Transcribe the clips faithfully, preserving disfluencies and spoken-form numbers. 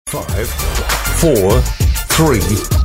Five, four, three,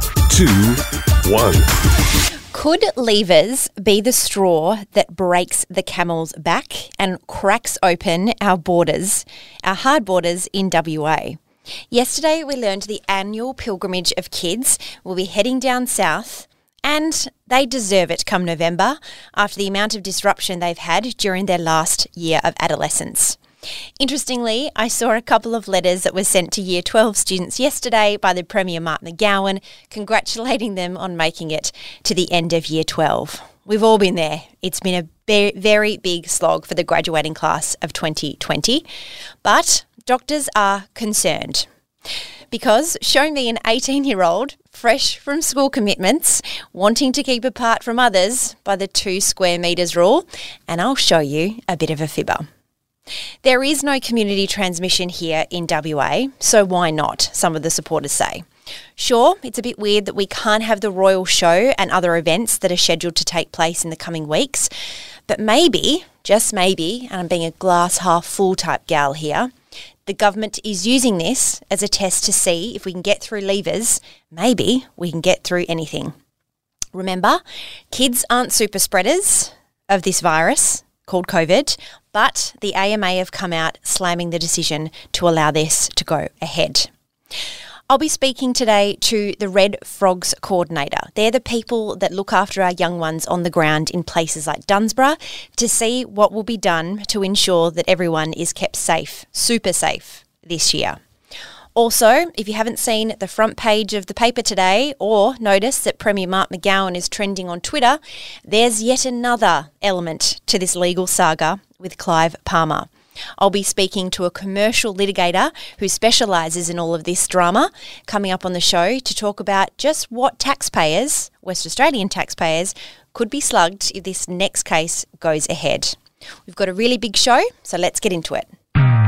two, one. Could levers be the straw that breaks the camel's back and cracks open our borders, our hard borders in W A? Yesterday we learned the annual pilgrimage of kids will be heading down south, and they deserve it come November after the amount of disruption they've had during their last year of adolescence. Interestingly, I saw a couple of letters that were sent to Year twelve students yesterday by the Premier Mark McGowan, congratulating them on making it to the end of Year twelve. We've all been there. It's been a be- very big slog for the graduating class of twenty twenty, but doctors are concerned because show me an eighteen-year-old fresh from school commitments, wanting to keep apart from others by the two square metres rule, and I'll show you a bit of a fibber. There is no community transmission here in W A, so why not, some of the supporters say. Sure, it's a bit weird that we can't have the Royal Show and other events that are scheduled to take place in the coming weeks, but maybe, just maybe, and I'm being a glass half full type gal here, the government is using this as a test to see if we can get through levers, maybe we can get through anything. Remember, kids aren't super spreaders of this virus called COVID, but the A M A have come out slamming the decision to allow this to go ahead. I'll be speaking today to the Red Frogs Coordinator. They're the people that look after our young ones on the ground in places like Dunsborough to see what will be done to ensure that everyone is kept safe, super safe this year. Also, if you haven't seen the front page of the paper today or noticed that Premier Mark McGowan is trending on Twitter, there's yet another element to this legal saga with Clive Palmer. I'll be speaking to a commercial litigator who specialises in all of this drama coming up on the show to talk about just what taxpayers, West Australian taxpayers, could be slugged if this next case goes ahead. We've got a really big show, so let's get into it.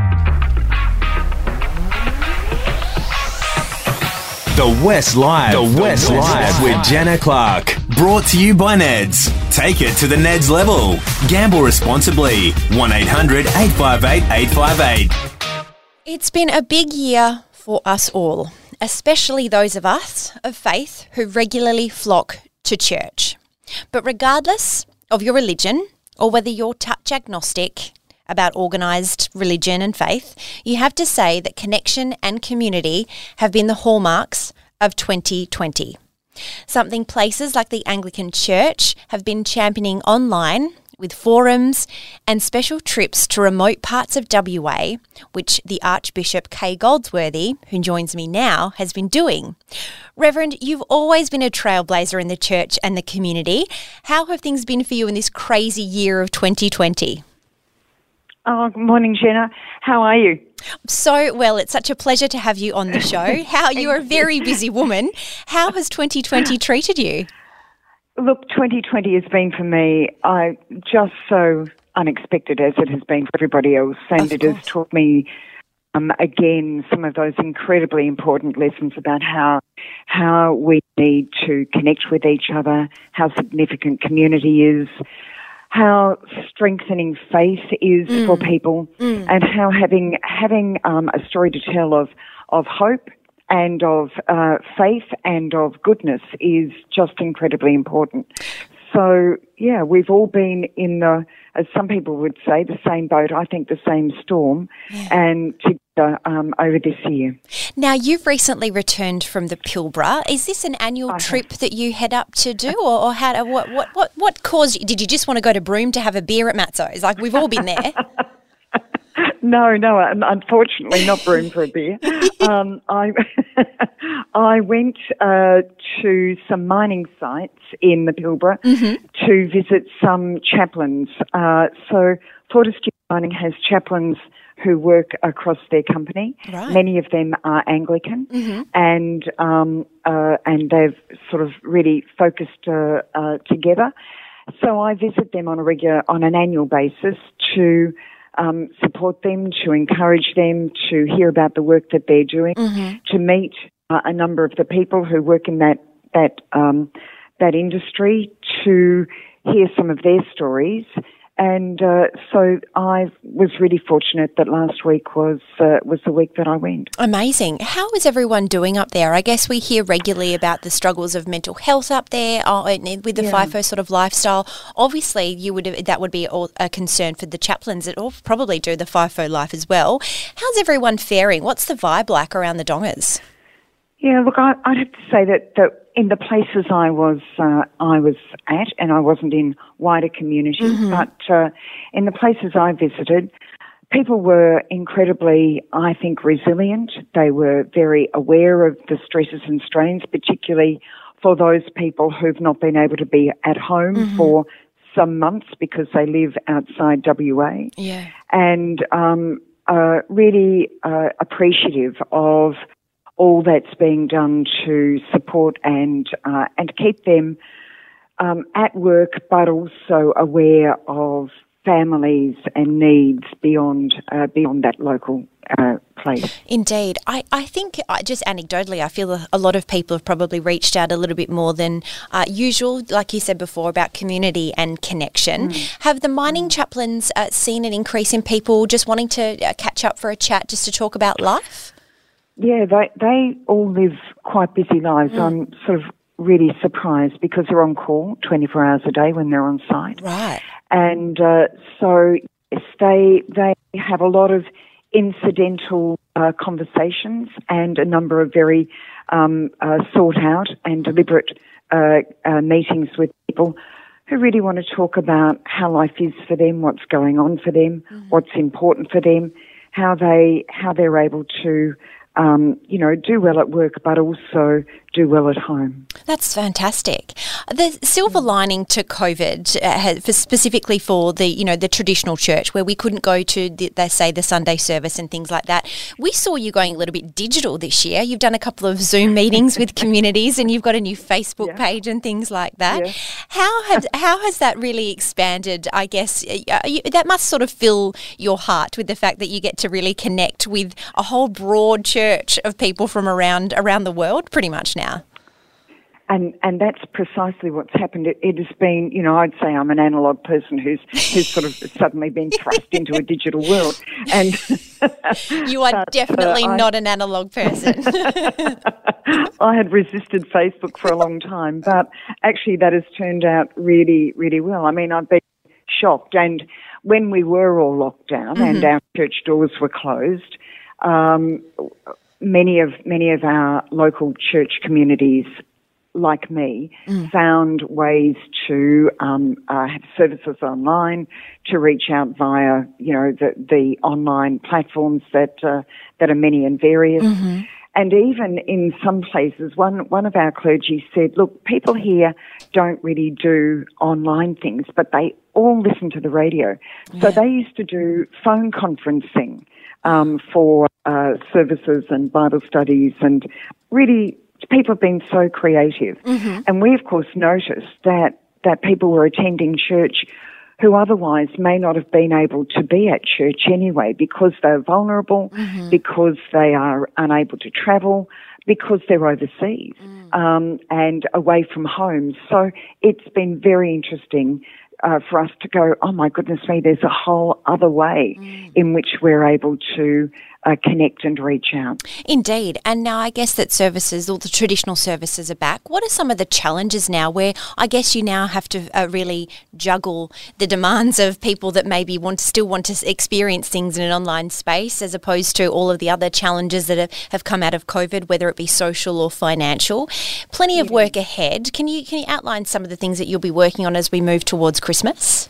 The West Live. The West, the West Live with Jenna Clark. Brought to you by Neds. Take it to the Neds level. Gamble responsibly. one eight hundred eight five eight eight five eight. It's been a big year for us all, especially those of us of faith who regularly flock to church. But regardless of your religion or whether you're touch agnostic about organised religion and faith, you have to say that connection and community have been the hallmarks of twenty twenty. Something places like the Anglican Church have been championing online with forums and special trips to remote parts of W A, which the Archbishop Kay Goldsworthy, who joins me now, has been doing. Reverend, you've always been a trailblazer in the church and the community. How have things been for you in this crazy year of twenty twenty? Oh, good morning, Jenna. How are you? So well. It's such a pleasure to have you on the show. How you're a very busy woman. How has twenty twenty treated you? Look, twenty twenty has been for me I just so unexpected as it has been for everybody else, and Of it course. has taught me um, again some of those incredibly important lessons about how how we need to connect with each other, how significant community is, how strengthening faith is Mm. for people, Mm. and how having having um, a story to tell of of hope and of uh, faith and of goodness is just incredibly important. So, yeah, we've all been in the, as some people would say, the same boat, I think the same storm, Yeah. and together um, over this year. Now, you've recently returned from the Pilbara. Is this an annual I have. trip that you head up to do, or, or how? What what what what caused you? Did you just want to go to Broome to have a beer at Matzo's? Like, we've all been there. No, no, un- unfortunately not Broome for a beer. um, I I went uh, to some mining sites in the Pilbara Mm-hmm. to visit some chaplains. Uh, so Fortescue Mining has chaplains who work across their company. Right. Many of them are Anglican, Mm-hmm. and um, uh, and they've sort of really focused uh, uh, together. So I visit them on a regular, on an annual basis to um, support them, to encourage them, to hear about the work that they're doing, Mm-hmm. to meet uh, a number of the people who work in that that um, that industry, to hear some of their stories, and uh, so I was really fortunate that last week was uh, was the week that I went. Amazing. How is everyone doing up there? I guess we hear regularly about the struggles of mental health up there uh, with the Yeah. FIFO sort of lifestyle. Obviously, you would that would be all a concern for the chaplains that all probably do the FIFO life as well. How's everyone faring? What's the vibe like around the Dongers? Yeah, look, I, I'd have to say that, that in the places I was uh, I was at, and I wasn't in wider communities, Mm-hmm. but uh, in the places I visited, people were incredibly, I think, resilient. They were very aware of the stresses and strains, particularly for those people who've not been able to be at home Mm-hmm. for some months because they live outside W A. Yeah. And um, uh, really uh, appreciative of all that's being done to support and uh, and keep them um, at work, but also aware of families and needs beyond uh, beyond that local uh, place. Indeed. I, I think, uh, just anecdotally, I feel a, a lot of people have probably reached out a little bit more than uh, usual, like you said before, about community and connection. Mm. Have the mining chaplains uh, seen an increase in people just wanting to uh, catch up for a chat just to talk about life? Yeah, they they all live quite busy lives. Mm. I'm sort of really surprised because they're on call twenty-four hours a day when they're on site. Right. And uh, so yes, they they have a lot of incidental uh, conversations and a number of very um, uh, thought out and deliberate uh, uh, meetings with people who really want to talk about how life is for them, what's going on for them, mm-hmm. what's important for them, how they how they're able to Um, you know, do well at work, but also do well at home. That's fantastic. The silver lining to COVID, uh, has, for specifically for the, you know, the traditional church where we couldn't go to, the, they say, the Sunday service and things like that. We saw you going a little bit digital this year. You've done a couple of Zoom meetings with communities, and you've got a new Facebook Yeah. page and things like that. Yeah. How has how has that really expanded? I guess uh, you, that must sort of fill your heart with the fact that you get to really connect with a whole broad church of people from around around the world, pretty much now. And and that's precisely what's happened. It, it has been, you know, I'd say I'm an analogue person who's who's sort of suddenly been thrust into a digital world. And you are but, definitely uh, I, not an analogue person. I had resisted Facebook for a long time, but actually that has turned out really, really well. I mean, I've been shocked. And when we were all locked down mm-hmm. and our church doors were closed, um, many of many of our local church communities, like me, mm. found ways to um, uh, have services online, to reach out via, you know, the, the online platforms that uh, that are many and various. Mm-hmm. And even in some places, one, one of our clergy said, look, people here don't really do online things, but they all listen to the radio. Yeah. So they used to do phone conferencing um, for uh, services and Bible studies, and really people have been so creative. Mm-hmm. And we, of course, noticed that, that people were attending church who otherwise may not have been able to be at church anyway because they're vulnerable, mm-hmm. because they are unable to travel, because they're overseas mm. um, and away from home. So it's been very interesting uh, for us to go, oh my goodness me, there's a whole other way mm. in which we're able to uh, connect and reach out. Indeed. And now I guess that services, all the traditional services are back. What are some of the challenges now where I guess you now have to uh, really juggle the demands of people that maybe want to still want to experience things in an online space as opposed to all of the other challenges that have, have come out of COVID, whether it be social or financial? Plenty of work ahead. Can you, can you outline some of the things that you'll be working on as we move towards Christmas?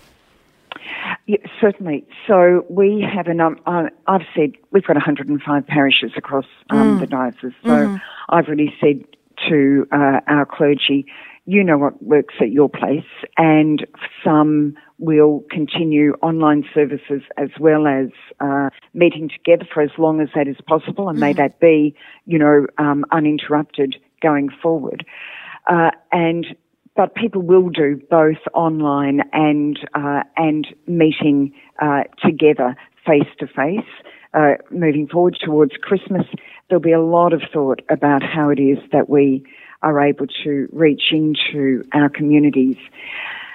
Yeah, certainly. So we have an, um, uh, I've said we've got one hundred five parishes across um, mm. the diocese. So mm. I've really said to uh, our clergy, you know what works at your place, and some will continue online services as well as uh, meeting together for as long as that is possible, and mm. may that be, you know, um, uninterrupted going forward. Uh, and But people will do both online and uh, and meeting uh, together face to face. Moving forward towards Christmas, there'll be a lot of thought about how it is that we are able to reach into our communities.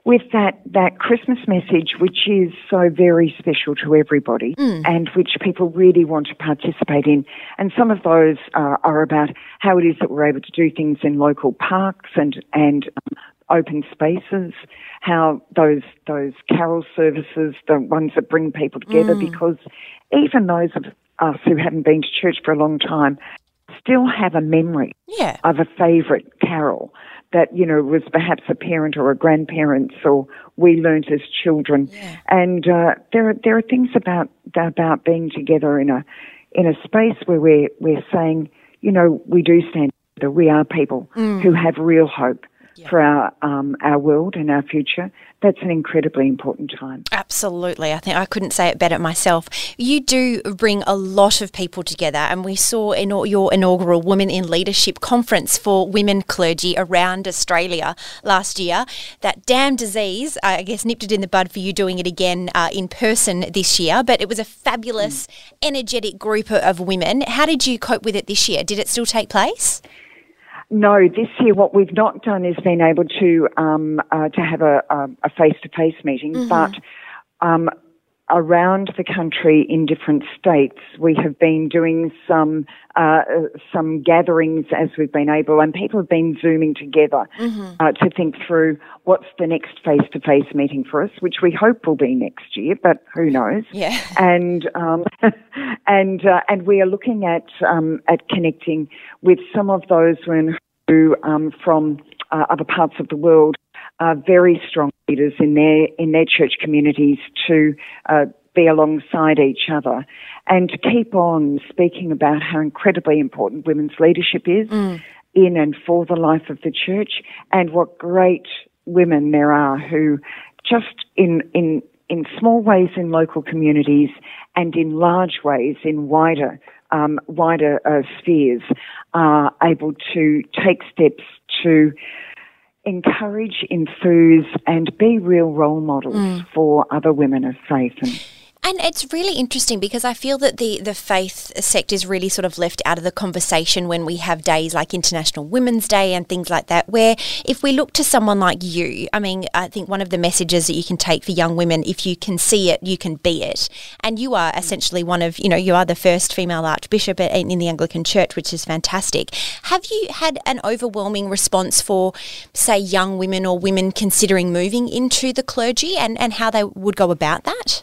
with that, that Christmas message, which is so very special to everybody mm. and which people really want to participate in. And some of those uh, are about how it is that we're able to do things in local parks and, and um, open spaces, how those those carol services, the ones that bring people together, mm. because even those of us who haven't been to church for a long time still have a memory yeah. of a favourite carol that, you know, was perhaps a parent or a grandparent's or we learnt as children. Yeah. And uh, there are there are things about about being together in a in a space where we're we're saying, you know, we do stand together. We are people mm. who have real hope yeah. for our um, our world and our future. That's an incredibly important time. Absolutely. I think I couldn't say it better myself. You do bring a lot of people together, and we saw in your inaugural Women in Leadership conference for women clergy around Australia last year. That damn disease, I guess, nipped it in the bud for you doing it again uh, in person this year, but it was a fabulous, mm. energetic group of women. How did you cope with it this year? Did it still take place? No, this year what we've not done is been able to um, uh, to have a, a face-to-face meeting, mm-hmm. but um, around the country in different states we have been doing some uh, some gatherings as we've been able, and people have been Zooming together mm-hmm. uh, to think through what's the next face-to-face meeting for us, which we hope will be next year, but who knows? Yeah. And um, and uh, and we are looking at um, at connecting with some of those women who, um, from uh, other parts of the world, are very strong leaders in their in their church communities to uh, be alongside each other and to keep on speaking about how incredibly important women's leadership is mm. in and for the life of the church, and what great women there are who just in in in small ways in local communities and in large ways in wider um, wider uh, spheres are able to take steps to encourage, enthuse and be real role models mm. for other women of faith. And And it's really interesting because I feel that the, the faith sector is really sort of left out of the conversation when we have days like International Women's Day and things like that, where if we look to someone like you, I mean, I think one of the messages that you can take for young women, if you can see it, you can be it. And you are essentially one of, you know, you are the first female archbishop in the Anglican Church, which is fantastic. Have you had an overwhelming response for, say, young women or women considering moving into the clergy and, and how they would go about that?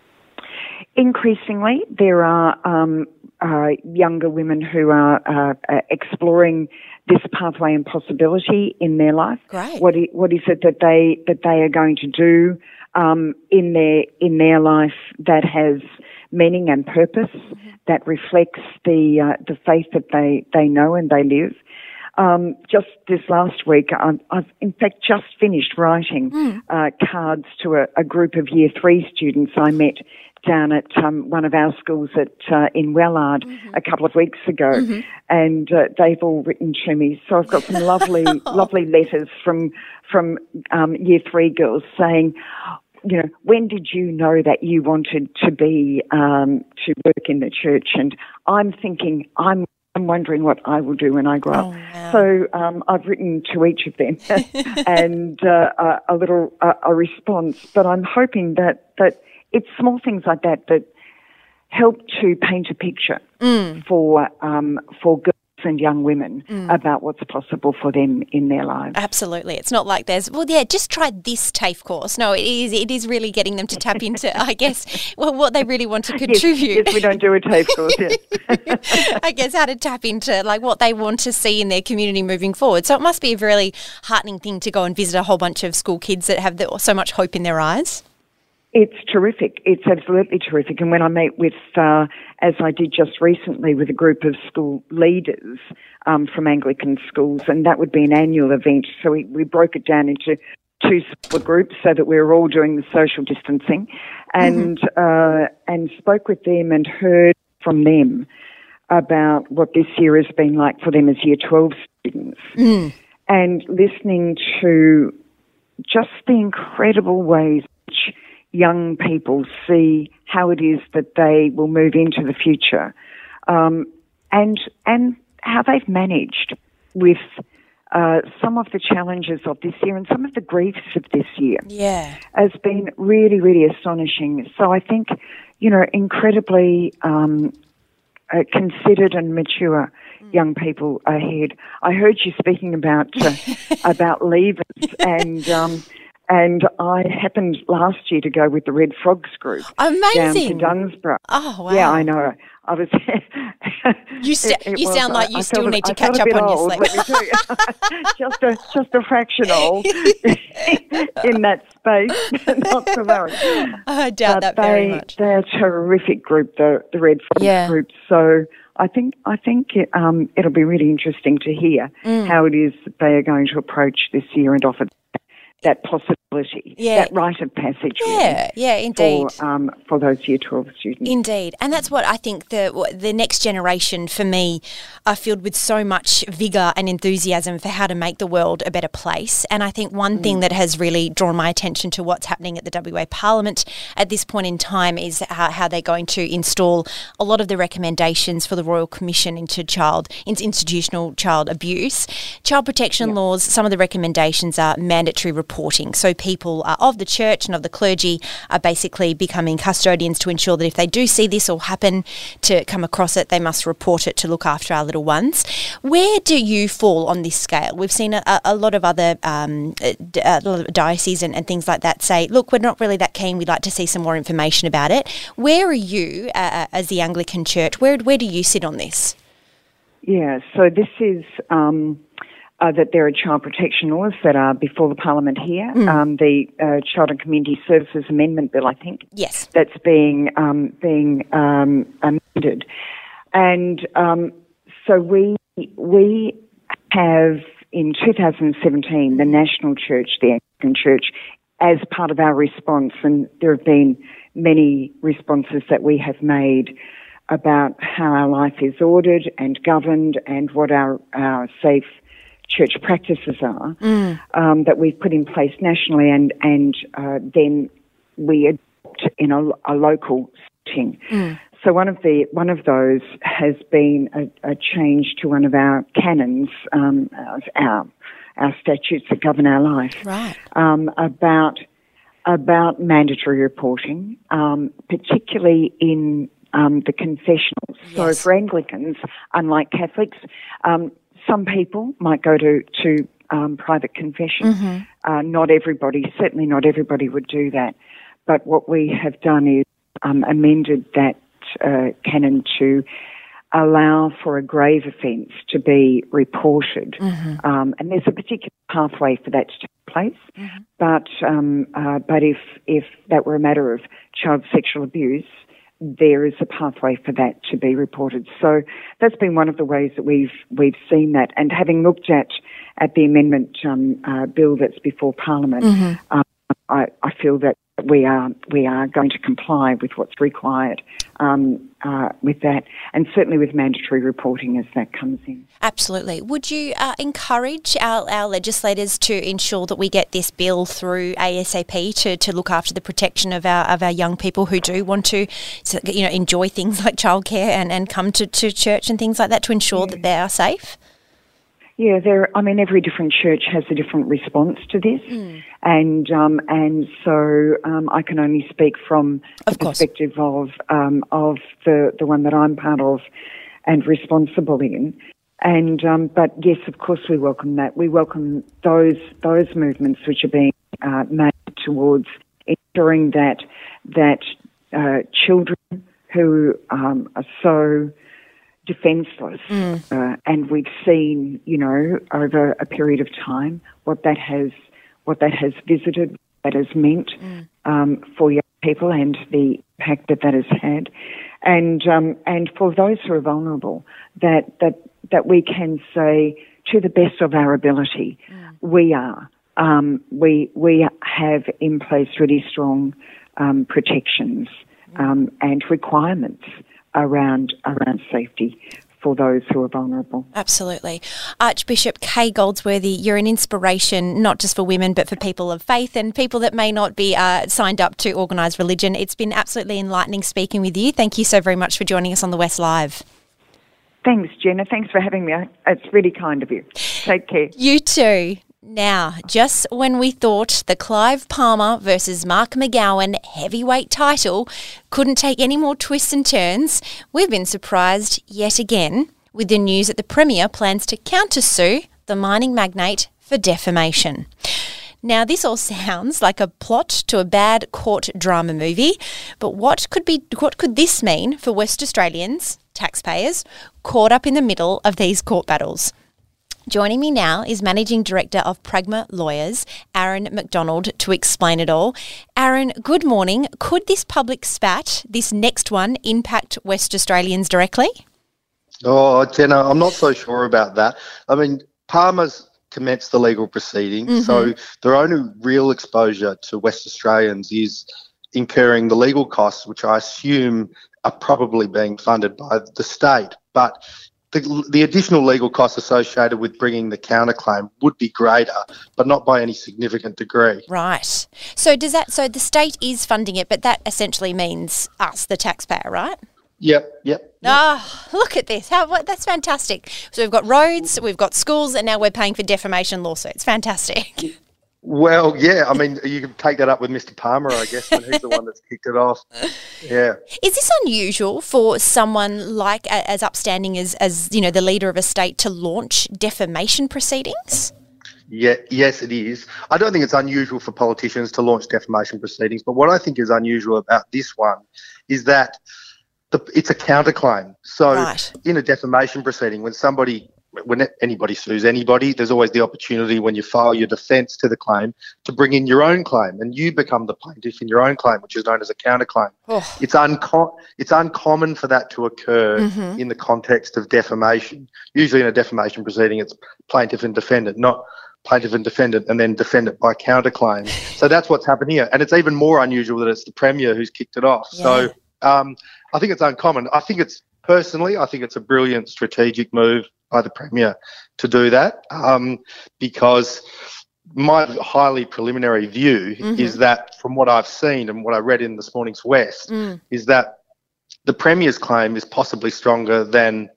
Increasingly, there are um, uh, younger women who are uh, uh, exploring this pathway and possibility in their life. Great. What is, what is it that they that they are going to do um, in their in their life that has meaning and purpose, mm-hmm. that reflects the uh, the faith that they, they know and they live. Um, just this last week, I've, I've in fact just finished writing mm. uh, cards to a, a group of Year Three students I met down at um, one of our schools at uh, in Wellard mm-hmm. a couple of weeks ago, mm-hmm. and uh, they've all written to me. So I've got some lovely, lovely letters from from um, Year Three girls saying, you know, when did you know that you wanted to be um, to work in the church? And I'm thinking, I'm. I'm wondering what I will do when I grow oh, up. wow. So um, I've written to each of them and uh, a, a little uh, a response. But I'm hoping that, that it's small things like that that help to paint a picture mm. for um, for girls and young women mm. about what's possible for them in their lives. Absolutely. It's not like there's, well, yeah, just try this TAFE course. No, it is it is really getting them to tap into, I guess, well, what they really want to contribute. Yes, yes, we don't do a TAFE course, yes. I guess how to tap into, like, what they want to see in their community moving forward. So it must be a really heartening thing to go and visit a whole bunch of school kids that have the, so much hope in their eyes. It's terrific. It's absolutely terrific. And when I meet with, uh, as I did just recently, with a group of school leaders um, from Anglican schools, and that would be an annual event. So we, we broke it down into two smaller groups so that we were all doing the social distancing, and mm-hmm. uh, and spoke with them and heard from them about what this year has been like for them as Year twelve students, mm. and listening to just the incredible ways which young people see how it is that they will move into the future, um, and and how they've managed with uh, some of the challenges of this year and some of the griefs of this year Yeah. has been really, really astonishing. So I think, you know, incredibly um, uh, considered and mature young people ahead. I heard you speaking about uh, about leavers, and um, and I happened last year to go with the Red Frogs group Amazing. down to Dunsborough. Oh, wow. Yeah, I know. I was. You, st- it, it you was, sound like I- you I still felt a- need to I felt catch a up bit on old, your let sleep. me tell you. just a just a fraction old in that space. Not to worry. I doubt But that very they, much. They're a terrific group, the the Red Frogs Yeah. group. So I think I think it, um, it'll be really interesting to hear Mm. how it is that they are going to approach this year and offer that possibility, Yeah. that rite of passage. Yeah, really, yeah, indeed. For, um, for those Year twelve students. Indeed, and that's what I think the what- the next generation for me are filled with so much vigour and enthusiasm for how to make the world a better place. And I think one thing that has really drawn my attention to what's happening at the W A Parliament at this point in time is how, how they're going to install a lot of the recommendations for the Royal Commission into child into institutional child abuse, child protection laws. Some of the recommendations are mandatory reporting, so people uh, of the church and of the clergy are basically becoming custodians to ensure that if they do see this or happen to come across it, they must report it to look after our little ones. Where do you fall on this scale? We've seen a, a lot of other um, d- uh, dioceses and, and things like that say, look, we're not really that keen, we'd like to see some more information about it. Where are you uh, as the Anglican Church? Where, where do you sit on this? Yeah, so this is um, uh, that there are child protection laws that are before the Parliament here. Mm. Um, the uh, Child and Community Services Amendment Bill, I think. Yes. That's being um, being um, amended, and um, so we we have in two thousand seventeen the National Church, the Anglican Church, as part of our response, and there have been many responses that we have made about how our life is ordered and governed and what our, our safe church practices are Mm. um, that we've put in place nationally, and, and uh, then we adopt in a, a local setting. Mm. So one of the one of those has been a, a change to one of our canons, um, our our statutes that govern our life, Right. um, about about mandatory reporting, um, particularly in um, the confessionals. So Yes. for Anglicans, unlike Catholics, um, some people might go to to um, private confession. Mm-hmm. Uh, not everybody, certainly not everybody would do that. But what we have done is um, amended that uh, canon to allow for a grave offence to be reported. Mm-hmm. Um, and there's a particular pathway for that to take place. Mm-hmm. But um, uh, but if if that were a matter of child sexual abuse, there is a pathway for that to be reported. So that's been one of the ways that we've we've seen that. And having looked at at the amendment um, uh, bill that's before Parliament, Mm-hmm. um, I, I feel that we are we are going to comply with what's required um, uh, with that, and certainly with mandatory reporting as that comes in. Absolutely. Would you uh, encourage our, our legislators to ensure that we get this bill through ASAP to, to look after the protection of our of our young people who do want to, so, you know, enjoy things like childcare and, and come to, to church and things like that to ensure that they are safe? Yeah, there. I mean, every different church has a different response to this, Mm. and um, and so um, I can only speak from Of the course. perspective of um, of the the one that I'm part of and responsible in. And um, but yes, of course, we welcome that. We welcome those those movements which are being uh, made towards ensuring that that uh, children who um, are so defenceless, Mm. uh, and we've seen, you know, over a period of time what that has what that has visited, what that has meant Mm. um, for young people, and the impact that that has had, and um, and for those who are vulnerable, that that that we can say to the best of our ability, Mm. we are. Um, we we have in place really strong um, protections um, and requirements around around safety for those who are vulnerable. Absolutely. Archbishop Kay Goldsworthy, you're an inspiration not just for women but for people of faith and people that may not be uh, signed up to organised religion. It's been absolutely enlightening speaking with you. Thank you so very much for joining us on the West Live. Thanks, Jenna. Thanks for having me. It's really kind of you. Take care. You too. Now, just when we thought the Clive Palmer versus Mark McGowan heavyweight title couldn't take any more twists and turns, we've been surprised yet again with the news that the Premier plans to countersue the mining magnate for defamation. Now, this all sounds like a plot to a bad court drama movie, but what could be what could this mean for West Australians, taxpayers, caught up in the middle of these court battles? Joining me now is Managing Director of Pragma Lawyers, Aaron McDonald, to explain it all. Aaron, good morning. Could this public spat, this next one, impact West Australians directly? Oh, Jenna, I'm not so sure about that. I mean, Palmer's commenced the legal proceeding, mm-hmm. so their only real exposure to West Australians is incurring the legal costs, which I assume are probably being funded by the state. But The, the additional legal costs associated with bringing the counterclaim would be greater, but not by any significant degree. Right. So does that? So the state is funding it, but that essentially means us, the taxpayer, right? Yep, yep. Ah, oh, look at this! How what, that's fantastic. So we've got roads, we've got schools, and now we're paying for defamation lawsuits. Fantastic. Well, yeah, I mean, you can take that up with Mister Palmer, I guess, and he's the one that's kicked it off. Yeah. Is this unusual for someone like as upstanding as, as you know, the leader of a state to launch defamation proceedings? Yeah, yes, it is. I don't think it's unusual for politicians to launch defamation proceedings, but what I think is unusual about this one is that the, it's a counterclaim. So right. in a defamation proceeding, when somebody... when anybody sues anybody, there's always the opportunity when you file your defence to the claim to bring in your own claim, and you become the plaintiff in your own claim, which is known as a counterclaim. Oh. It's, unco- it's uncommon for that to occur mm-hmm. in the context of defamation. Usually in a defamation proceeding, it's plaintiff and defendant, not plaintiff and defendant and then defendant by counterclaim. So that's what's happened here. And it's even more unusual that it's the Premier who's kicked it off. Yeah. So um, I think it's uncommon. I think it's, personally, I think it's a brilliant strategic move by the Premier to do that, um, because my highly preliminary view mm-hmm. is that from what I've seen and what I read in this morning's West mm. is that the Premier's claim is possibly stronger than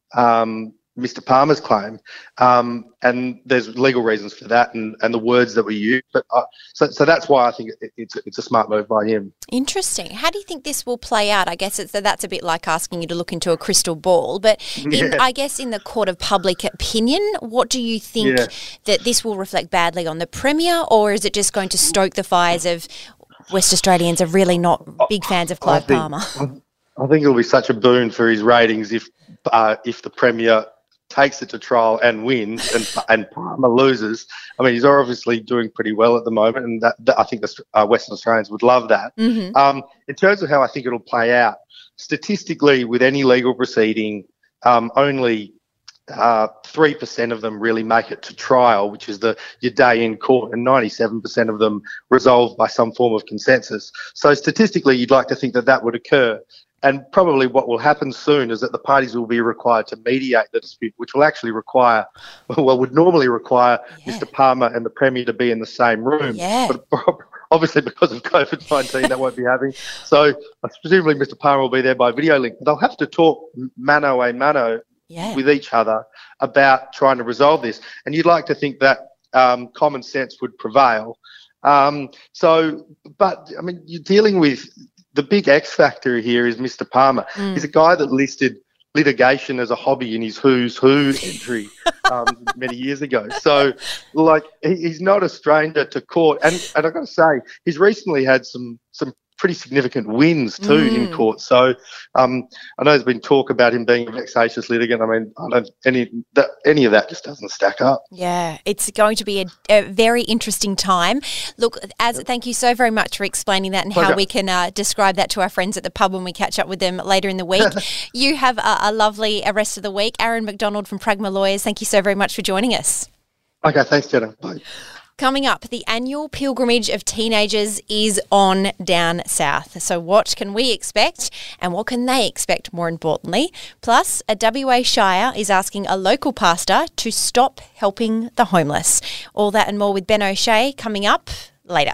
um, Mister Palmer's claim, um, and there's legal reasons for that and, and the words that we use. But uh, so so that's why I think it, it's it's a smart move by him. Interesting. How do you think this will play out? I guess it's that's a bit like asking you to look into a crystal ball. But in, yeah. I guess in the court of public opinion, what do you think yeah. that this will reflect badly on the Premier, or is it just going to stoke the fires of West Australians are really not big fans of Clive I think, Palmer? I think it'll be such a boon for his ratings if uh, if the Premier takes it to trial and wins and and Palmer loses. I mean, he's obviously doing pretty well at the moment, and that, that I think the uh, Western Australians would love that. Mm-hmm. Um, in terms of how I think it'll play out, statistically, with any legal proceeding, um, only uh, three percent of them really make it to trial, which is the your day in court, and ninety-seven percent of them resolved by some form of consensus. So statistically, you'd like to think that that would occur. And probably what will happen soon is that the parties will be required to mediate the dispute, which will actually require, well, would normally require yeah. Mister Palmer and the Premier to be in the same room. Yeah. But obviously because of COVID nineteen, that won't be happening. So presumably Mister Palmer will be there by video link. They'll have to talk mano a mano yeah. with each other about trying to resolve this. And you'd like to think that um, common sense would prevail. Um, so, but, I mean, you're dealing with... the big X factor here is Mister Palmer. Mm. He's a guy that listed litigation as a hobby in his Who's Who entry um, many years ago. So, like, he, he's not a stranger to court. And, and I've got to say, he's recently had some some pretty significant wins too mm. in court. So, um, I know there's been talk about him being a vexatious litigant. I mean, I don't any that, any of that just doesn't stack up. Yeah, it's going to be a, a very interesting time. Look, as thank you so very much for explaining that and how okay. we can uh, describe that to our friends at the pub when we catch up with them later in the week. You have a, a lovely rest of the week. Aaron McDonald from Pragma Lawyers, thank you so very much for joining us. Okay, thanks, Jenna. Bye. Coming up, the annual pilgrimage of teenagers is on down south. So what can we expect and what can they expect, more importantly? Plus, a W A Shire is asking a local pastor to stop helping the homeless. All that and more with Ben O'Shea coming up later.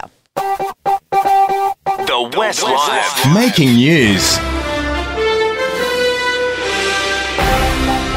The West Live. Making news.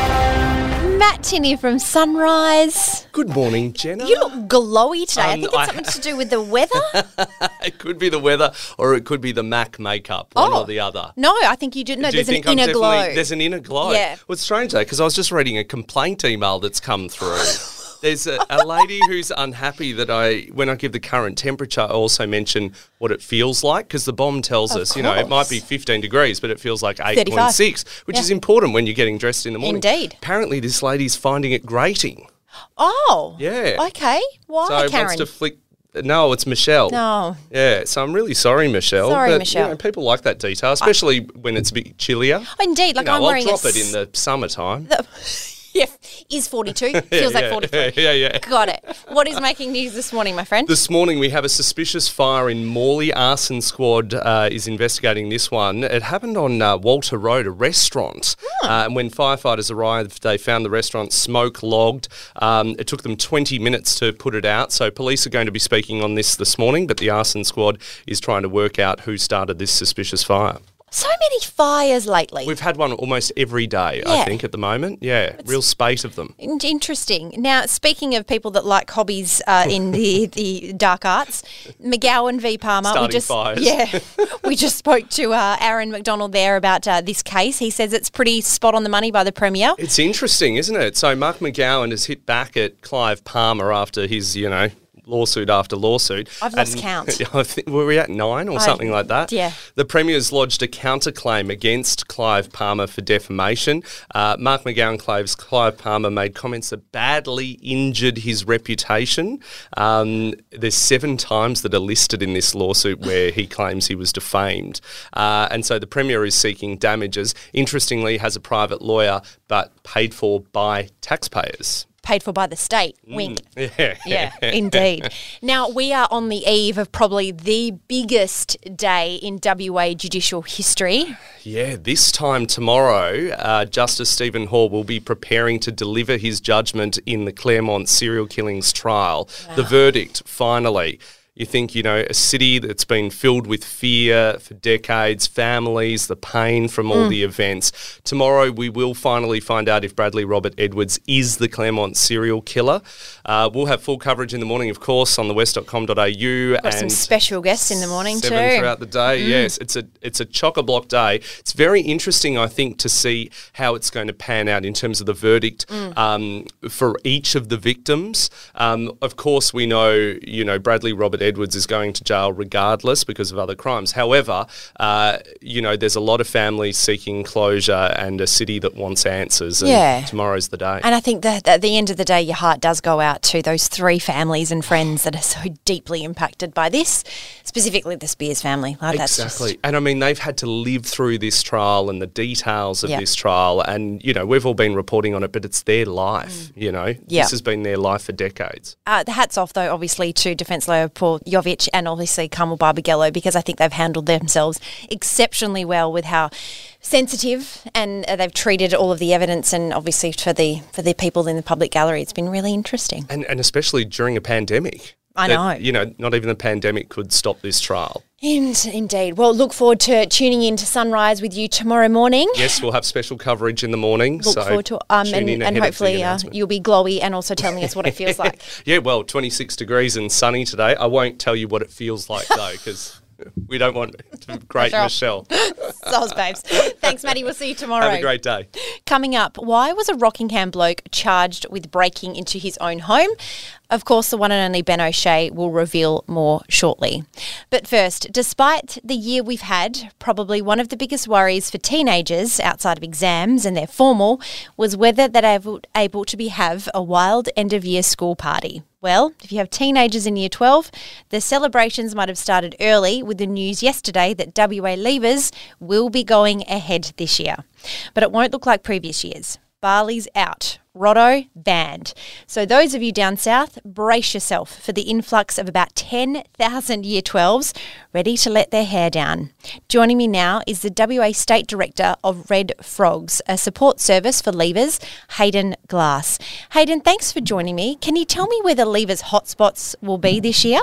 Matt Tinney from Sunrise. Good morning, Jenna. You look glowy today. I Um, think it's I- something to do with the weather. It could be the weather or it could be the MAC makeup, one Oh. or the other. No, I think you do. No, Do you there's an think I'm inner definitely- glow. There's an inner glow. Yeah. Well, it's strange though, because I was just reading a complaint email that's come through. There's a, a lady who's unhappy that I, when I give the current temperature, I also mention what it feels like, because the bomb tells Of us, you know, it might be course. fifteen degrees, but it feels like eight point six, which Yeah. is important when you're getting dressed in the morning. Indeed. Apparently, this lady's finding it grating. Oh. Yeah. Okay. Why, so Karen? wants to flick. No, it's Michelle. No. Yeah, so I'm really sorry, Michelle. Sorry, but, Michelle. You know, people like that detail, especially when it's a bit chillier. Oh, indeed. Like You know, I'm I'll wearing drop a it in the summertime. Yeah, is forty-two. Feels like yeah, forty-three. Yeah, yeah. Got it. What is making news this morning, my friend? This morning we have a suspicious fire in Morley. Arson Squad uh, is investigating this one. It happened on uh, Walter Road, a restaurant. Uh, and when firefighters arrived, they found the restaurant smoke logged. Um, it took them twenty minutes to put it out. So police are going to be speaking on this this morning, but the Arson Squad is trying to work out who started this suspicious fire. So many fires lately. We've had one almost every day, Yeah. I think, at the moment. Yeah, real spate of them. In- Interesting. Now, speaking of people that like hobbies uh, in the, the dark arts, McGowan v Palmer. Starting we just, fires. Yeah, we just spoke to uh, Aaron McDonald there about uh, this case. He says it's pretty spot on the money by the Premier. It's interesting, isn't it? So Mark McGowan has hit back at Clive Palmer after his, you know, lawsuit after lawsuit. I've lost And- count. I think, were we at nine or I- something like that? yeah. The Premier's lodged a counterclaim against Clive Palmer for defamation. Uh, Mark McGowan claims Clive Palmer made comments that badly injured his reputation. Um, there's seven times that are listed in this lawsuit where he claims he was defamed. Uh, and so the Premier is seeking damages. Interestingly, has a private lawyer, but paid for by taxpayers. Paid for by the state. Wink. Yeah. Yeah, indeed. Now, we are on the eve of probably the biggest day in W A judicial history. Yeah, this time tomorrow, uh, Justice Stephen Hall will be preparing to deliver his judgment in the Claremont serial killings trial. The verdict, finally. You think, you know, a city that's been filled with fear for decades, families, the pain from all the events. Tomorrow we will finally find out if Bradley Robert Edwards is the Claremont serial killer. Uh, we'll have full coverage in the morning, of course, on the west dot com dot a u. Got some special guests in the morning seven too. throughout the day. Yes, it's a it's a chock-a-block day. It's very interesting, I think, to see how it's going to pan out in terms of the verdict um, for each of the victims. Um, of course, we know, you know, Bradley Robert Edwards is going to jail regardless because of other crimes. However, uh, you know, there's a lot of families seeking closure and a city that wants answers. And Yeah. tomorrow's the day. And I think that at the end of the day, your heart does go out to those three families and friends that are so deeply impacted by this, specifically the Spears family. Like, that's just- Exactly. And I mean, they've had to live through this trial and the details of Yeah. this trial. And, you know, we've all been reporting on it, but it's their life, you know. Yeah. This has been their life for decades. Uh, the hats off, though, obviously, to Defence Lawyer Paul Jovic and obviously Carmel Barbagallo, because I think they've handled themselves exceptionally well with how sensitive and uh, they've treated all of the evidence, and obviously for the for the people in the public gallery, it's been really interesting. And, and especially during a pandemic. I That, know. You know, not even the pandemic could stop this trial. In, indeed. Well, look forward to tuning in to Sunrise with you tomorrow morning. Yes, we'll have special coverage in the morning. Look so forward to um, tune and, in and ahead of the hopefully uh, announcement. you'll be glowy and also telling us what it feels like. Yeah, well, twenty-six degrees and sunny today. I won't tell you what it feels like, though, because we don't want great Michelle. Michelle. Soz babes. Thanks, Maddie. We'll see you tomorrow. Have a great day. Coming up, why was a Rockingham bloke charged with breaking into his own home? Of course, the one and only Ben O'Shea will reveal more shortly. But first, despite the year we've had, probably one of the biggest worries for teenagers outside of exams and their formal was whether they're able, able to be have a wild end-of-year school party. Well, if you have teenagers in Year twelve, the celebrations might have started early with the news yesterday that W A Leavers will be going ahead this year. But it won't look like previous years. Bali's out. Rotto banned. So those of you down south, brace yourself for the influx of about ten thousand Year twelves ready to let their hair down. Joining me now is the W A State Director of Red Frogs, a support service for Leavers, Hayden Glass. Hayden, thanks for joining me. Can you tell me where the Leavers hotspots will be this year?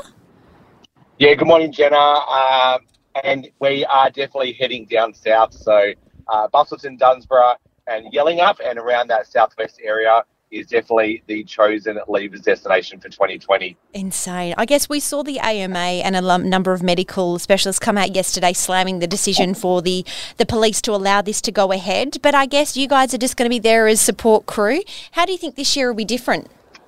Yeah, good morning, Jenna. Um, and we are definitely heading down south. So uh, Bustleton, Dunsborough and Yellingup and around that southwest area is definitely the chosen Leavers destination for twenty twenty. Insane. I guess we saw the A M A and a lum- number of medical specialists come out yesterday slamming the decision for the, the police to allow this to go ahead. But I guess you guys are just going to be there as support crew. How do you think this year will be different?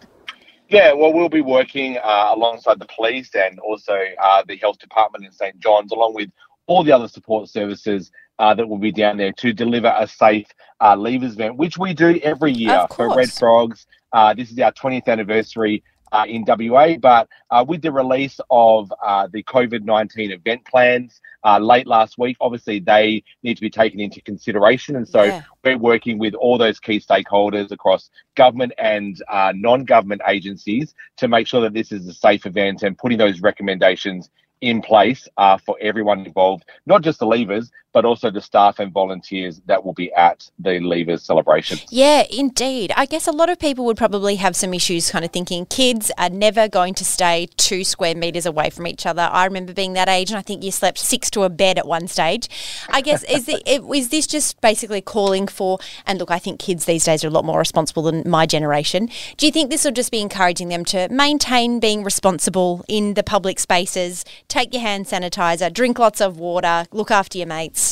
Yeah, well, we'll be working uh, alongside the police and also uh, the health department in St John's, along with all the other support services uh, that will be down there to deliver a safe uh, Leavers event, which we do every year for Red Frogs. Uh, this is our twentieth anniversary uh, in W A, but uh, with the release of uh, the COVID nineteen event plans uh, late last week, obviously they need to be taken into consideration. And so yeah. we're working with all those key stakeholders across government and uh, non-government agencies to make sure that this is a safe event and putting those recommendations in place uh, for everyone involved, not just the Leavers, but also the staff and volunteers that will be at the Leavers celebrations. Yeah, indeed. I guess a lot of people would probably have some issues kind of thinking kids are never going to stay two square metres away from each other. I remember being that age and I think you slept six to a bed at one stage. I guess, is, the, is this just basically calling for, and look, I think kids these days are a lot more responsible than my generation. Do you think this will just be encouraging them to maintain being responsible in the public spaces, take your hand sanitizer, drink lots of water, look after your mates?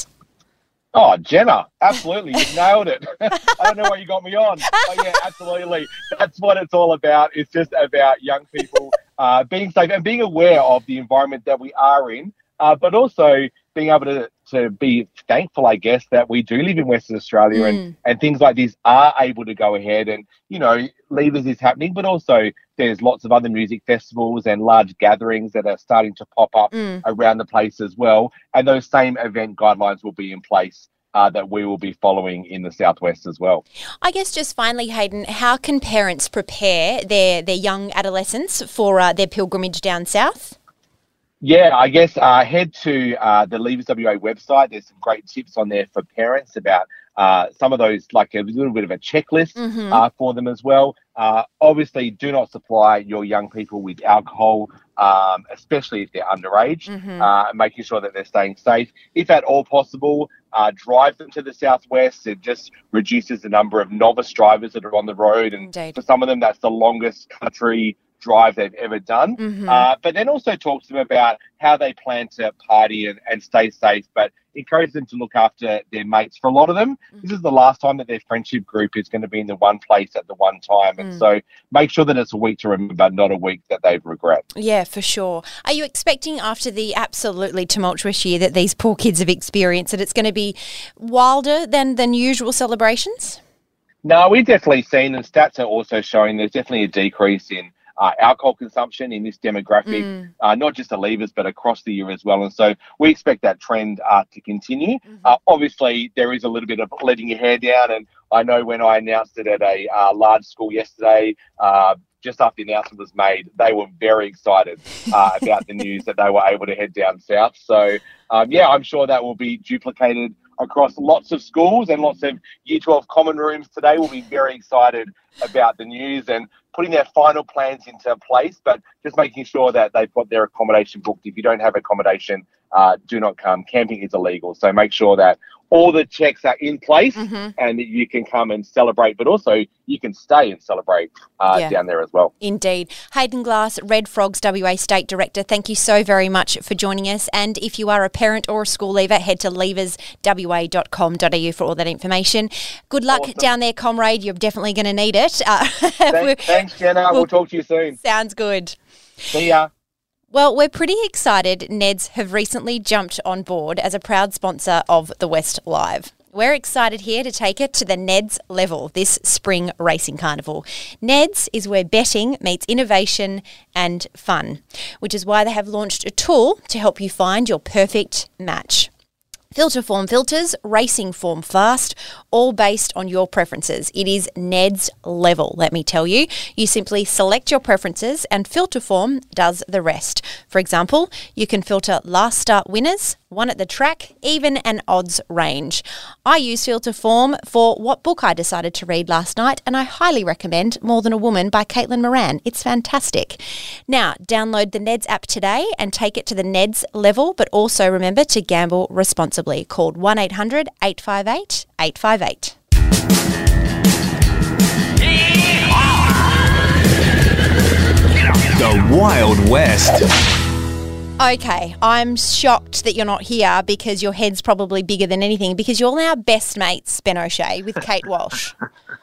Oh, Jenna, absolutely. You've nailed it. I don't know why you got me on. Oh, yeah, absolutely. That's what it's all about. It's just about young people uh, being safe and being aware of the environment that we are in, uh, but also being able to, to be thankful, I guess, that we do live in Western Australia mm. and, and things like this are able to go ahead. And, you know, Leavers is happening, but also there's lots of other music festivals and large gatherings that are starting to pop up mm. around the place as well. And those same event guidelines will be in place uh, that we will be following in the Southwest as well. I guess just finally, Hayden, how can parents prepare their, their young adolescents for uh, their pilgrimage down south? Yeah, I guess uh, head to uh, the Leavers W A website. There's some great tips on there for parents about uh, some of those, like a little bit of a checklist mm-hmm. uh, for them as well. Uh, obviously, do not supply your young people with alcohol, um, especially if they're underage, mm-hmm. uh, making sure that they're staying safe. If at all possible, uh, drive them to the Southwest. It just reduces the number of novice drivers that are on the road. And Indeed. For some of them, that's the longest country drive they've ever done. Mm-hmm. Uh, but then also talk to them about how they plan to party and, and stay safe, but encourage them to look after their mates. For a lot of them, mm-hmm. this is the last time that their friendship group is going to be in the one place at the one time. And mm. so make sure that it's a week to remember, not a week that they regret. Yeah, for sure. Are you expecting after the absolutely tumultuous year that these poor kids have experienced that it's going to be wilder than, than usual celebrations? No, we've definitely seen, and stats are also showing there's definitely a decrease in Uh, alcohol consumption in this demographic, mm. uh, not just the Leavers, but across the year as well. And so we expect that trend uh, to continue. Mm-hmm. Uh, obviously, there is a little bit of letting your hair down. And I know when I announced it at a uh, large school yesterday, uh, just after the announcement was made, they were very excited uh, about the news that they were able to head down south. So, um, yeah, I'm sure that will be duplicated across lots of schools, and lots of Year twelve common rooms today will be very excited about the news and putting their final plans into place, but just making sure that they've got their accommodation booked. If you don't have accommodation, uh, do not come. Camping is illegal. So make sure that all the checks are in place mm-hmm. and that you can come and celebrate, but also you can stay and celebrate uh, yeah. down there as well. Indeed. Hayden Glass, Red Frogs W A State Director, thank you so very much for joining us. And if you are a parent or a school leaver, head to leavers w a dot com dot a u for all that information. Good luck awesome. Down there, comrade. You're definitely going to need it. Uh, thanks, thanks, Jenna. We'll, we'll talk to you soon. Sounds good. See ya. Well, we're pretty excited Neds have recently jumped on board as a proud sponsor of the West Live. We're excited here to take it to the Neds level this spring racing carnival. Neds is where betting meets innovation and fun, which is why they have launched a tool to help you find your perfect match. Filter form filters, racing form fast, all based on your preferences. It is Neds level, let me tell you. You simply select your preferences and Filter form does the rest. For example, you can filter last start winners, one at the track, even an odds range. I use Filter form for what book I decided to read last night, and I highly recommend More Than a Woman by Caitlin Moran. It's fantastic. Now, download the Neds app today and take it to the Neds level, but also remember to gamble responsibly. Called one eight hundred eight five eight eight five eight. Wild West. Okay, I'm shocked that you're not here because your head's probably bigger than anything because you're now best mates, Ben O'Shea, with Kate Walsh.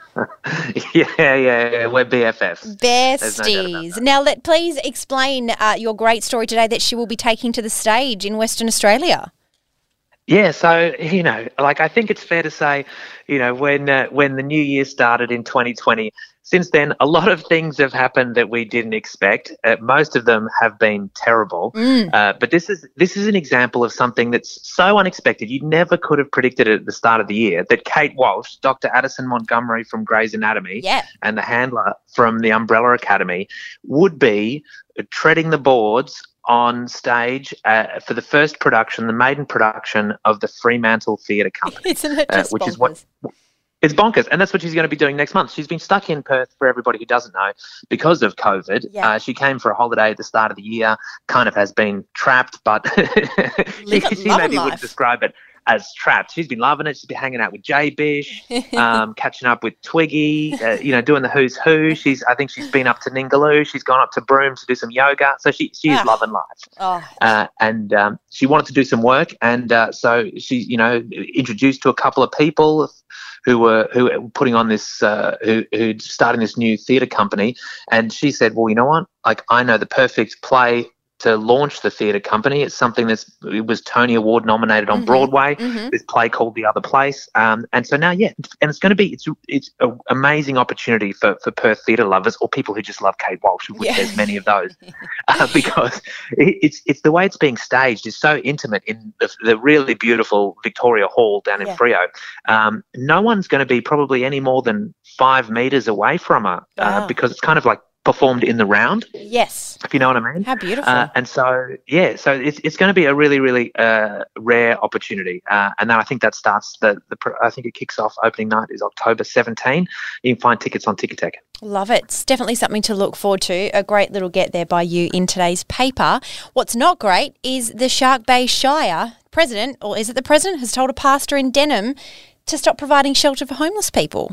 yeah, yeah, yeah, we're B F Fs. Besties. No now, let please explain uh, your great story today that she will be taking to the stage in Western Australia. Yeah, so, you know, like I think it's fair to say, you know, when uh, when the new year started in twenty twenty, since then a lot of things have happened that we didn't expect. Uh, most of them have been terrible. Mm. Uh, but this is this is an example of something that's so unexpected. You never could have predicted it at the start of the year that Kate Walsh, Doctor Addison Montgomery from Grey's Anatomy, yeah. and the handler from the Umbrella Academy would be treading the boards on stage uh, for the first production, the maiden production of the Fremantle Theatre Company. Isn't it just uh, which bonkers? is what it's bonkers, and that's what she's going to be doing next month. She's been stuck in Perth, for everybody who doesn't know, because of COVID. Yeah. Uh, she came for a holiday at the start of the year, kind of has been trapped, but Live, she maybe would describe it as trapped. She's been loving it. She's been hanging out with Jay Bish, um, catching up with Twiggy, uh, you know, doing the who's who. She's, I think she's been up to Ningaloo. She's gone up to Broome to do some yoga. So she she's Ah. loving life. Oh. Uh, and um, she wanted to do some work, and uh, so she, you know, introduced to a couple of people who were who were putting on this, uh, who who starting this new theatre company, and she said, well, you know what? Like, I know the perfect play to launch the theatre company. It's something that's it was Tony Award nominated on Mm-hmm. Broadway. Mm-hmm. This play called The Other Place, um, and so now, yeah, and it's going to be it's it's an amazing opportunity for for Perth theatre lovers or people who just love Kate Walsh, which Yeah. there's many of those, uh, because it, it's it's the way it's being staged is so intimate in the, the really beautiful Victoria Hall down in Yeah. Freo. Um, no one's going to be probably any more than five metres away from her, uh, Wow. because it's kind of like performed in the round, Yes. if you know what I mean. How beautiful. Uh, and so, yeah, so it's it's going to be a really, really uh, rare opportunity. Uh, and then I think that starts, the, the pr- I think it kicks off, opening night is October seventeenth. You can find tickets on Ticketek. Love it. It's definitely something to look forward to. A great little get there by you in today's paper. What's not great is the Shark Bay Shire president, or is it the president, has told a pastor in Denham to stop providing shelter for homeless people.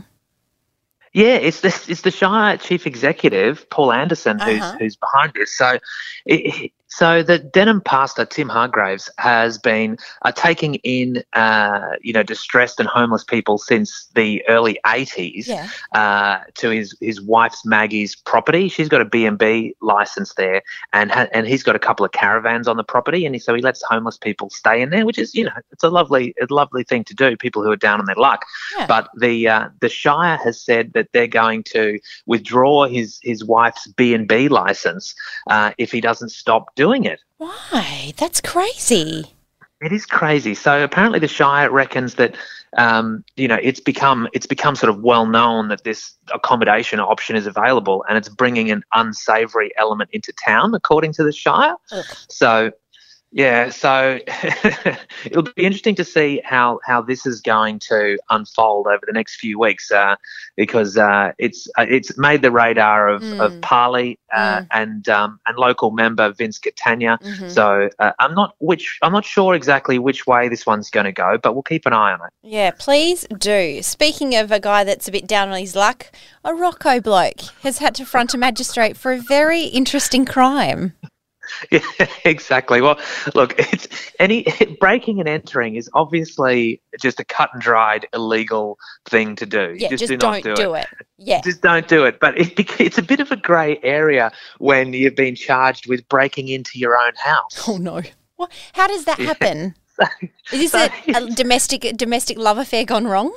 Yeah, it's the it's the Shire chief executive, Paul Anderson, who's Uh-huh. who's behind this. So, it, so the Denham pastor Tim Hargraves has been uh, taking in uh, you know distressed and homeless people since the early eighties Yeah. uh, to his his wife's Maggie's property. She's got a B and B license there, and ha- and he's got a couple of caravans on the property, and he, so he lets homeless people stay in there, which is you know it's a lovely a lovely thing to do. People who are down on their luck, Yeah. but the uh, the Shire has said that they're going to withdraw his his wife's B and B license uh, if he doesn't stop doing it. Why? That's crazy. It is crazy. So apparently the Shire reckons that um, you know it's become it's become sort of well known that this accommodation option is available, and it's bringing an unsavoury element into town, according to the Shire. Ugh. So. Yeah, so it'll be interesting to see how, how this is going to unfold over the next few weeks, uh, because uh, it's uh, it's made the radar of, Mm. of Parley uh, Mm. and um, and local member Vince Catania. Mhm. So uh, I'm not which I'm not sure exactly which way this one's going to go, but we'll keep an eye on it. Yeah, please do. Speaking of a guy that's a bit down on his luck, a Rocco bloke has had to front a magistrate for a very interesting crime. Yeah, exactly. Well, look, it's any breaking and entering is obviously just a cut and dried illegal thing to do. Yeah, just, do don't not do, do it. it. Yeah. Just don't do it. But it, it's a bit of a grey area when you've been charged with breaking into your own house. Oh no. What? How does that happen? Is this So- a, a domestic domestic love affair gone wrong?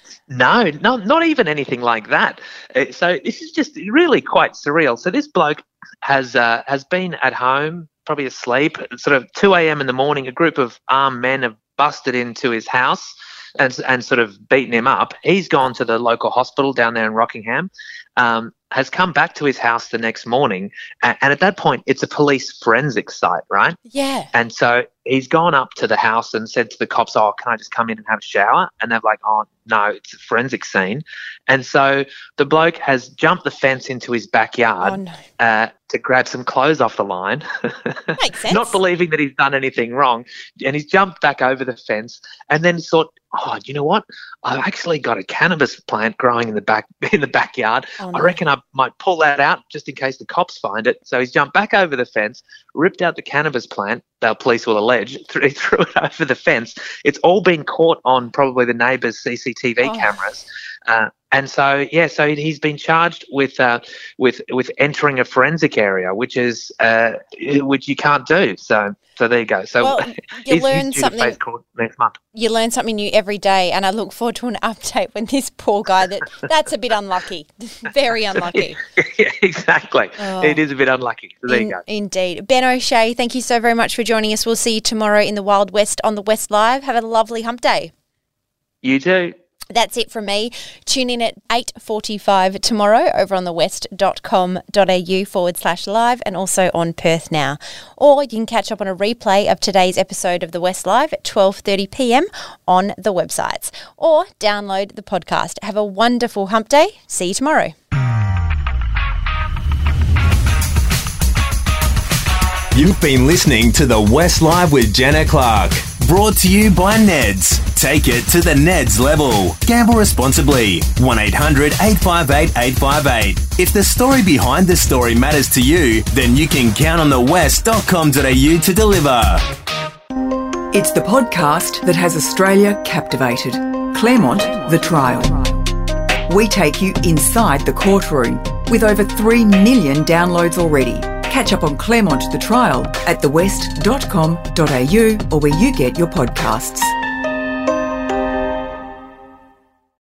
No, no, not even anything like that. Uh, So this is just really quite surreal. So this bloke has uh, has been at home, probably asleep, sort of two a.m. in the morning. A group of armed men have busted into his house and and sort of beaten him up. He's gone to the local hospital down there in Rockingham, um, has come back to his house the next morning, and, and at that point, it's a police forensic site, right? Yeah. And so he's gone up to the house and said to the cops, oh, can I just come in and have a shower? And they're like, oh, no, it's a forensic scene. And so the bloke has jumped the fence into his backyard Oh, no. uh, to grab some clothes off the line, Makes sense. not believing that he's done anything wrong. And he's jumped back over the fence and then thought, oh, you know what? I've actually got a cannabis plant growing in the back in the backyard. Oh, no. I reckon I might pull that out just in case the cops find it. So he's jumped back over the fence, ripped out the cannabis plant, the police will allege, threw, threw it over the fence. It's all been caught on probably the neighbour's C C T V Oh. cameras. Uh, and so, yeah, so he's been charged with uh, with with entering a forensic area, which is uh, which you can't do. So, so there you go. So Well, you he's, learn he's due something- to face court next month. You learn something new every day, and I look forward to an update when this poor guy, that that's a bit unlucky, very unlucky. Yeah, exactly. Oh. It is a bit unlucky. So there In- you go. Indeed. Ben O'Shea, thank you so very much for joining us. We'll see you tomorrow in the Wild West on the West Live. Have a lovely hump day. You too. That's it from me. Tune in at eight forty-five tomorrow over on the west dot com dot a u forward slash live and also on Perth Now. Or you can catch up on a replay of today's episode of the West Live at twelve thirty p m on the websites. Or download the podcast. Have a wonderful hump day. See you tomorrow. You've been listening to The West Live with Jenna Clark. Brought to you by Neds. Take it to the Neds level. Gamble responsibly. one eight hundred eight five eight eight five eight. If the story behind the story matters to you, then you can count on the west dot com dot a u to deliver. It's the podcast that has Australia captivated. Claremont, The Trial. We take you inside the courtroom with over three million downloads already. Catch up on Claremont The Trial at the west dot com dot a u or where you get your podcasts.